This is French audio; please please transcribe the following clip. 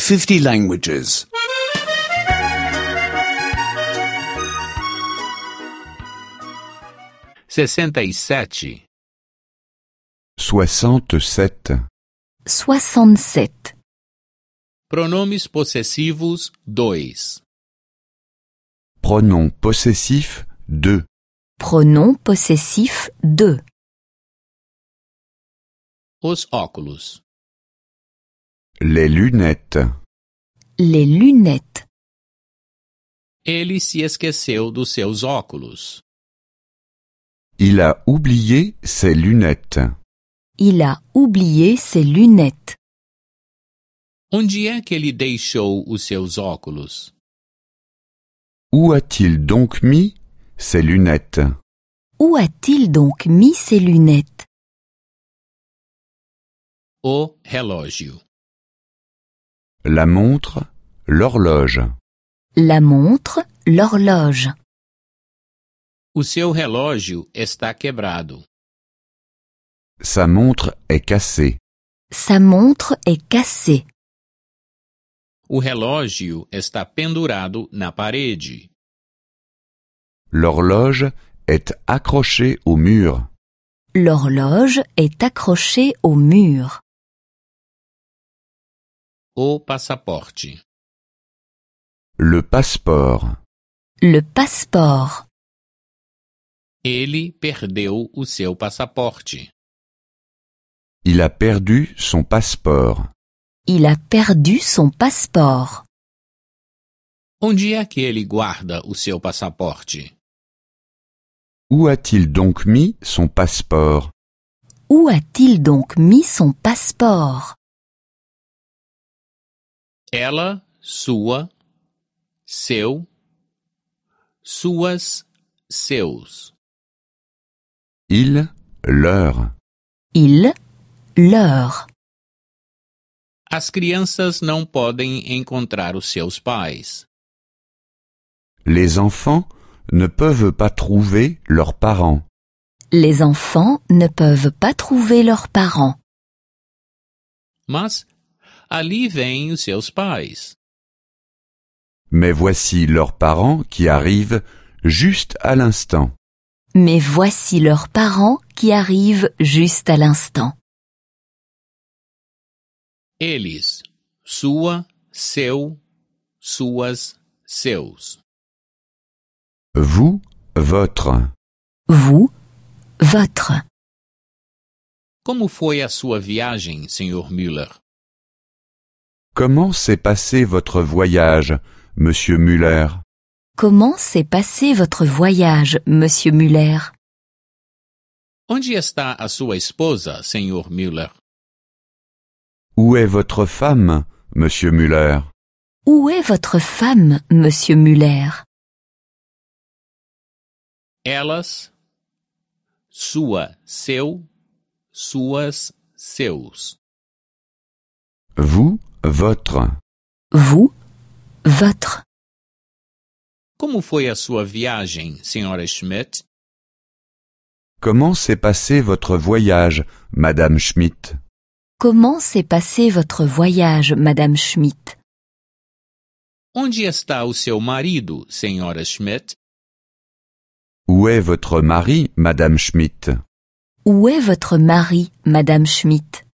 50 languages. 67. 67. 67. Pronomes possessivos 2. Pronom possessif 2. Pronom possessif 2. Os óculos. Les lunettes. Les lunettes. Ele se esqueceu dos seus óculos. Il a oublié ses lunettes. Il a oublié ses lunettes. Onde é que ele deixou os seus óculos? Où a-t-il donc mis ses lunettes? Où a-t-il donc mis ses lunettes? O relógio. La montre, l'horloge. La montre, l'horloge. O seu relógio está quebrado. Sa montre est cassée. Sa montre est cassée. O relógio está pendurado na parede. L'horloge est accrochée au mur. L'horloge est accrochée au mur. O passaporte. Le passeport. Le passeport. Ele perdeu o seu passaporte. Il a perdu son passeport. Il a perdu son passeport. Onde é que ele guarda o seu passaporte? Où a-t-il donc mis son passeport? Où a-t-il donc mis son passeport? Ela, sua, seu, suas, seus. Il, leur. Il, leur. As crianças não podem encontrar os seus pais. Les enfants ne peuvent pas trouver leurs parents. Les enfants ne peuvent pas trouver leurs parents. Mas ali vêm os seus pais. Mais voici leurs parents qui arrivent juste à l'instant. Mais voici leurs parents qui arrivent juste à l'instant. Eles, sua, seu, suas, seus. Vous, votre. Vous, votre. Como foi a sua viagem, Sr. Müller? Comment s'est passé votre voyage, Monsieur Müller? Comment s'est passé votre voyage, Monsieur Müller? Onde está a sua esposa, Sr. Müller? Où est votre femme, Monsieur Müller? Où est votre femme, Monsieur Müller? Elas, sua, seu, suas, seus. Vous, votre. Vous, votre. Como foi a sua viagem, Sra. Schmidt? Comment s'est passé votre voyage, Madame Schmidt? Comment s'est passé votre voyage, Madame Schmidt? Onde está o seu marido, Sra. Schmidt? Où est votre mari, Madame Schmidt? Où est votre mari, Madame Schmidt?